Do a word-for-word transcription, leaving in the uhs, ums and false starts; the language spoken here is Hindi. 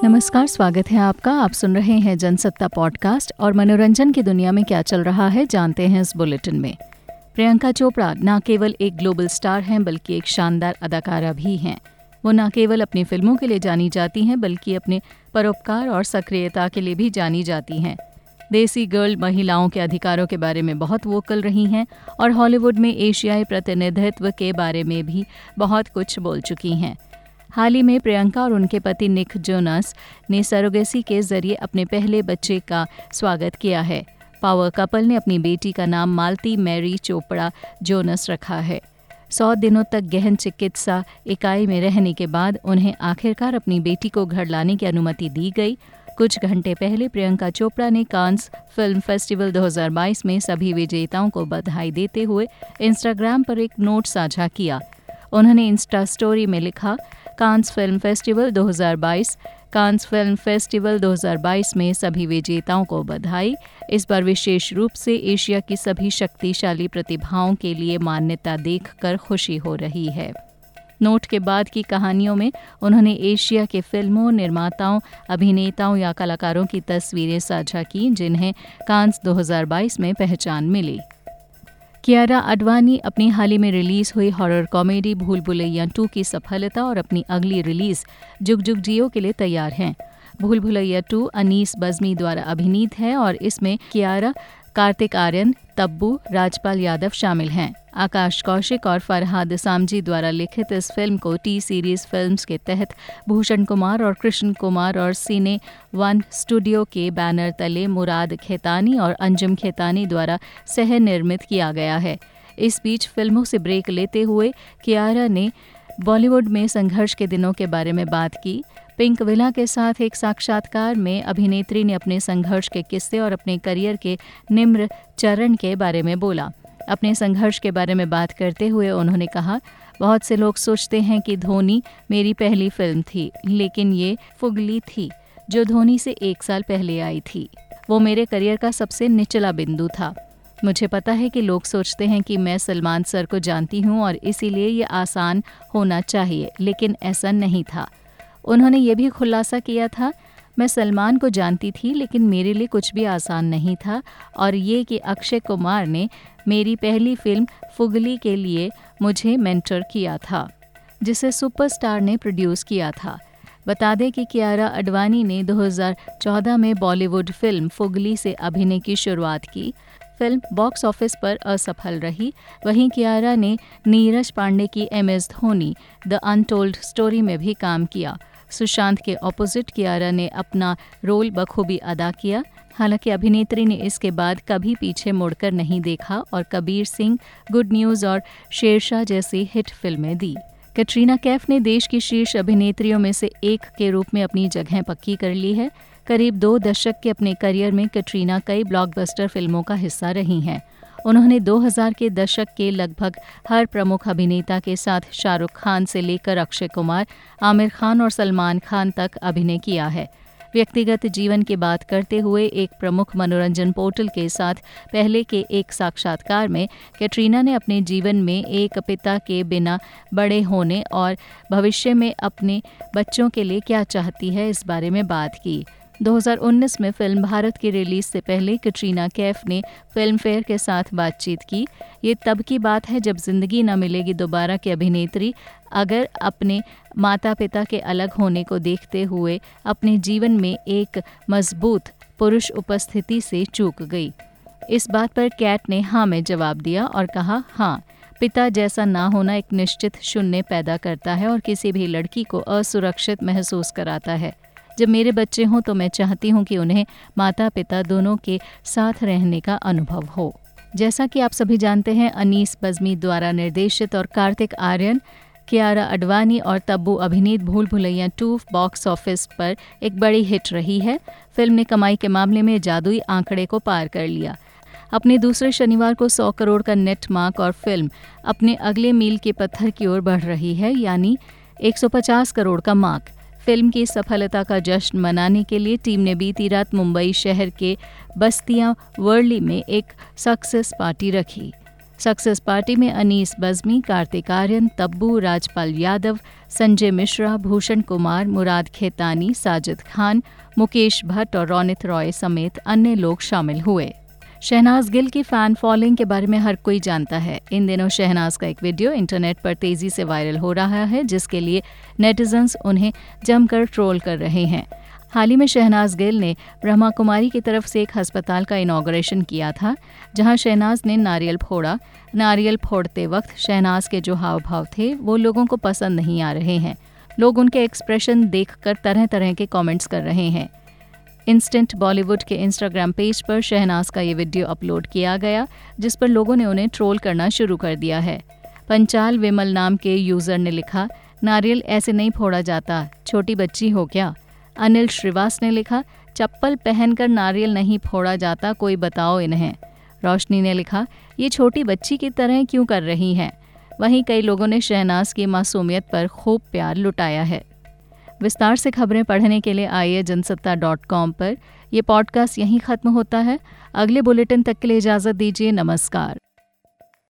नमस्कार, स्वागत है आपका। आप सुन रहे हैं जनसत्ता पॉडकास्ट और मनोरंजन की दुनिया में क्या चल रहा है जानते हैं इस बुलेटिन में। प्रियंका चोपड़ा न केवल एक ग्लोबल स्टार हैं बल्कि एक शानदार अदाकारा भी हैं। वो न केवल अपनी फिल्मों के लिए जानी जाती हैं बल्कि अपने परोपकार और सक्रियता के लिए भी जानी जाती हैं। देसी गर्ल महिलाओं के अधिकारों के बारे में बहुत वोकल रही हैं और हॉलीवुड में एशियाई प्रतिनिधित्व के बारे में भी बहुत कुछ बोल चुकी हैं। हाल ही में प्रियंका और उनके पति निक जोनास ने सरोगेसी के जरिए अपने पहले बच्चे का स्वागत किया है। पावर कपल ने अपनी बेटी का नाम मालती मैरी चोपड़ा जोनस रखा है। सौ दिनों तक गहन चिकित्सा इकाई में रहने के बाद उन्हें आखिरकार अपनी बेटी को घर लाने की अनुमति दी गई। कुछ घंटे पहले प्रियंका चोपड़ा ने कांस फिल्म फेस्टिवल दो हज़ार बाईस में सभी विजेताओं को बधाई देते हुए इंस्टाग्राम पर एक नोट साझा किया। उन्होंने इंस्टा स्टोरी में लिखा, कांस फिल्म फेस्टिवल दो हज़ार बाईस कांस फिल्म फेस्टिवल दो हज़ार बाईस में सभी विजेताओं को बधाई। इस बार विशेष रूप से एशिया की सभी शक्तिशाली प्रतिभाओं के लिए मान्यता देखकर खुशी हो रही है। नोट के बाद की कहानियों में उन्होंने एशिया के फिल्मों, निर्माताओं, अभिनेताओं या कलाकारों की तस्वीरें साझा की जिन्हें कांस दो हज़ार बाईस में पहचान मिली। कियारा आडवाणी अपनी हाल ही में रिलीज हुई हॉरर कॉमेडी भूल भुलैया टू की सफलता और अपनी अगली रिलीज जुग जुग जियो के लिए तैयार हैं। भूल भुलैया टू अनीस बज़्मी द्वारा अभिनीत है और इसमें कियारा, कार्तिक आर्यन, तब्बू, राजपाल यादव शामिल हैं। आकाश कौशिक और फरहाद सामजी द्वारा लिखित इस फिल्म को टी सीरीज फिल्म्स के तहत भूषण कुमार और कृष्ण कुमार और सीने वन स्टूडियो के बैनर तले मुराद खेतानी और अंजुम खेतानी द्वारा सह निर्मित किया गया है। इस बीच फिल्मों से ब्रेक लेते हुए कियारा ने बॉलीवुड में संघर्ष के दिनों के बारे में बात की। पिंक विला के साथ एक साक्षात्कार में अभिनेत्री ने अपने संघर्ष के किस्से और अपने करियर के निम्न चरण के बारे में बोला। अपने संघर्ष के बारे में बात करते हुए उन्होंने कहा, बहुत से लोग सोचते हैं कि धोनी मेरी पहली फिल्म थी, लेकिन ये फुगली थी जो धोनी से एक साल पहले आई थी। वो मेरे करियर का सबसे निचला बिंदु था। मुझे पता है कि लोग सोचते हैं कि मैं सलमान सर को जानती हूँ और इसीलिए ये आसान होना चाहिए, लेकिन ऐसा नहीं था। उन्होंने ये भी खुलासा किया था, मैं सलमान को जानती थी लेकिन मेरे लिए कुछ भी आसान नहीं था, और ये कि अक्षय कुमार ने मेरी पहली फिल्म फुगली के लिए मुझे मेंटर किया था, जिसे सुपरस्टार ने प्रोड्यूस किया था। बता दें कि कियारा आडवाणी ने दो हज़ार चौदह में बॉलीवुड फिल्म फुगली से अभिनय की शुरुआत की। फिल्म बॉक्स ऑफिस पर असफल रही। वहीं कियारा ने नीरज पांडे की M S Dhoni the untold story में भी काम किया। सुशांत के ऑपोजिट कियारा ने अपना रोल बखूबी अदा किया। हालांकि अभिनेत्री ने इसके बाद कभी पीछे मुड़कर नहीं देखा और कबीर सिंह, गुड न्यूज़ और शेरशाह जैसी हिट फिल्में दी। कैटरीना कैफ ने देश की शीर्ष अभिनेत्रियों में से एक के रूप में अपनी जगह पक्की कर ली है। करीब दो दशक के अपने करियर में कैटरीना कई ब्लॉकबस्टर फिल्मों का हिस्सा रही हैं। उन्होंने दो हज़ार के दशक के लगभग हर प्रमुख अभिनेता के साथ शाहरुख खान से लेकर अक्षय कुमार, आमिर खान और सलमान खान तक अभिनय किया है। व्यक्तिगत जीवन की बात करते हुए एक प्रमुख मनोरंजन पोर्टल के साथ पहले के एक साक्षात्कार में कैटरीना ने अपने जीवन में एक पिता के बिना बड़े होने और भविष्य में अपने बच्चों के लिए क्या चाहती है इस बारे में बात की। दो हज़ार उन्नीस में फिल्म भारत की रिलीज से पहले कैटरीना कैफ ने फिल्म फेयर के साथ बातचीत की। ये तब की बात है जब जिंदगी न मिलेगी दोबारा की अभिनेत्री अगर अपने माता पिता के अलग होने को देखते हुए अपने जीवन में एक मजबूत पुरुष उपस्थिति से चूक गई। इस बात पर कैट ने हाँ में जवाब दिया और कहा, हाँ, पिता जैसा ना होना एक निश्चित शून्य पैदा करता है और किसी भी लड़की को असुरक्षित महसूस कराता है। जब मेरे बच्चे हों तो मैं चाहती हूं कि उन्हें माता पिता दोनों के साथ रहने का अनुभव हो। जैसा कि आप सभी जानते हैं, अनीस बज़्मी द्वारा निर्देशित और कार्तिक आर्यन, कियारा आडवाणी और तब्बू अभिनीत भूल भुलैया टू बॉक्स ऑफिस पर एक बड़ी हिट रही है। फिल्म ने कमाई के मामले में जादुई आंकड़े को पार कर लिया। अपने दूसरे शनिवार को सौ करोड़ का नेट मार्क और फिल्म अपने अगले मील के पत्थर की ओर बढ़ रही है, यानी एक सौ पचास करोड़ का मार्क। फिल्म की सफलता का जश्न मनाने के लिए टीम ने बीती रात मुंबई शहर के बस्तियां वर्ली में एक सक्सेस पार्टी रखी। सक्सेस पार्टी में अनीस बज़मी, कार्तिक आर्यन, तब्बू, राजपाल यादव, संजय मिश्रा, भूषण कुमार, मुराद खेतानी, साजिद खान, मुकेश भट्ट और रौनित रॉय समेत अन्य लोग शामिल हुए। शहनाज गिल की फैन फॉलोइंग के बारे में हर कोई जानता है। इन दिनों शहनाज का एक वीडियो इंटरनेट पर तेजी से वायरल हो रहा है, जिसके लिए नेटिजन्स उन्हें जमकर ट्रोल कर रहे हैं। हाल ही में शहनाज गिल ने ब्रह्मा कुमारी की तरफ से एक अस्पताल का इनॉग्रेशन किया था, जहां शहनाज ने नारियल फोड़ा। नारियल फोड़ते वक्त शहनाज के जो हाव भाव थे वो लोगों को पसंद नहीं आ रहे हैं। लोग उनके एक्सप्रेशन देखकर तरह तरह के कमेंट्स कर रहे हैं। इंस्टेंट बॉलीवुड के इंस्टाग्राम पेज पर शहनाज का ये वीडियो अपलोड किया गया, जिस पर लोगों ने उन्हें ट्रोल करना शुरू कर दिया है। पंचाल विमल नाम के यूजर ने लिखा, नारियल ऐसे नहीं फोड़ा जाता, छोटी बच्ची हो क्या। अनिल श्रीवास ने लिखा, चप्पल पहनकर नारियल नहीं फोड़ा जाता, कोई बताओ इन्हें। रोशनी ने लिखा, ये छोटी बच्ची की तरह क्यों कर रही हैं। वहीं कई लोगों ने शहनाज की मासूमियत पर खूब प्यार लुटाया है। विस्तार से खबरें पढ़ने के लिए आइए जनसत्ता डॉट कॉम पर। यह पॉडकास्ट यहीं खत्म होता है। अगले बुलेटिन तक के लिए इजाज़त दीजिए। नमस्कार।